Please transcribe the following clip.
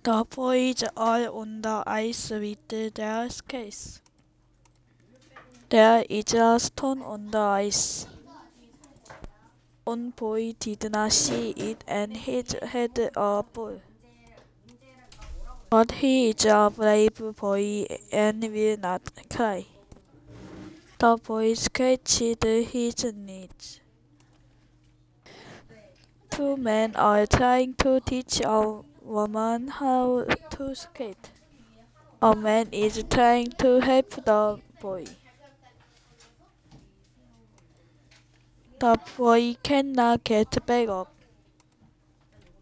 The boys are on the ice with their skates. There is a stone on the ice. One boy did not see it and his head a ball. But he is a brave boy and will not cry. The boy scratched his knees. Two men are trying to teach a woman how to skate. A man is trying to help the boy. The boy cannot get back up.